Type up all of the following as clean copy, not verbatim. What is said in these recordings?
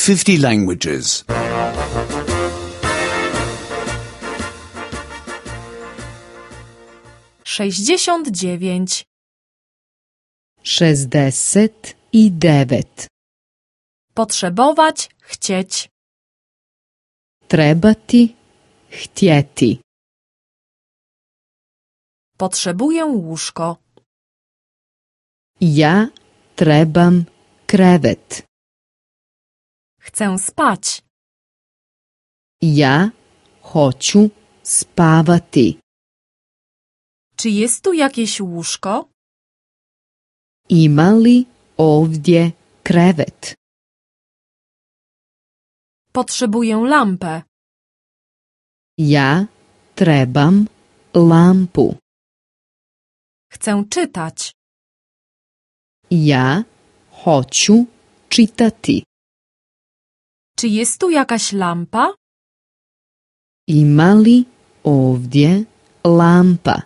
50 languages. 69. 69. Potrzebować, chcieć. Trebati, htjeti. Potrzebuję łóżko. Ja trebam krevet. Chcę spać. Ja hoću spavati. Czy jest tu jakieś łóżko? Ima li ovdje krevet? Potrzebuję lampę. Ja trebam lampu. Chcę czytać. Ja hoću čitati. Czy jest tu jakaś lampa? Ima li ovdje lampa?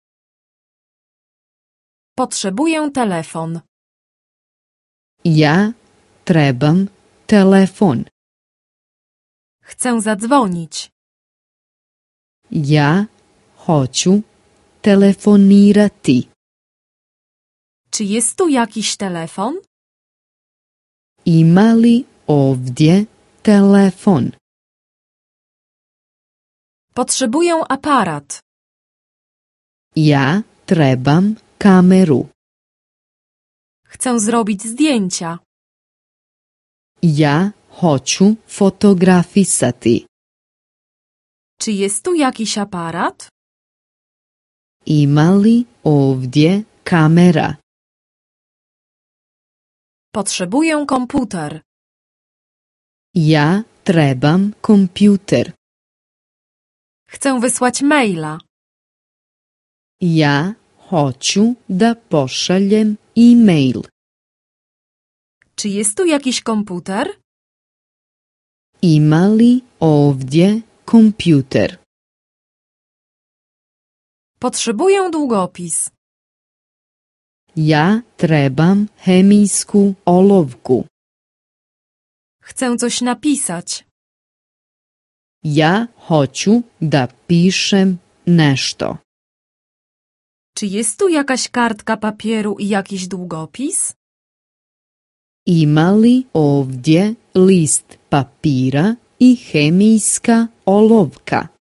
Potrzebuję telefon. Ja trebam telefon. Chcę zadzwonić. Ja hoću telefonirati. Czy jest tu jakiś telefon? Ima li ovdje telefon? Potrzebuję aparat. Ja trebam kameru. Chcę zrobić zdjęcia. Ja hoću fotografisati. Czy jest tu jakiś aparat? Ima li ovdje kamera? Potrzebuję komputer. Ja trebam kompjuter. Chcę wysłać maila. Ja hoću da pošaljem e-mail. Czy jest tu jakiś komputer? Ima li ovdje kompjuter? Potrzebuję długopis. Ja trebam hemijsku olovku. Chcę coś napisać. Ja hoću da pišem nešto. Czy jest tu jakaś kartka papieru i jakiś długopis? Ima li ovdje list papira i hemijska olovka?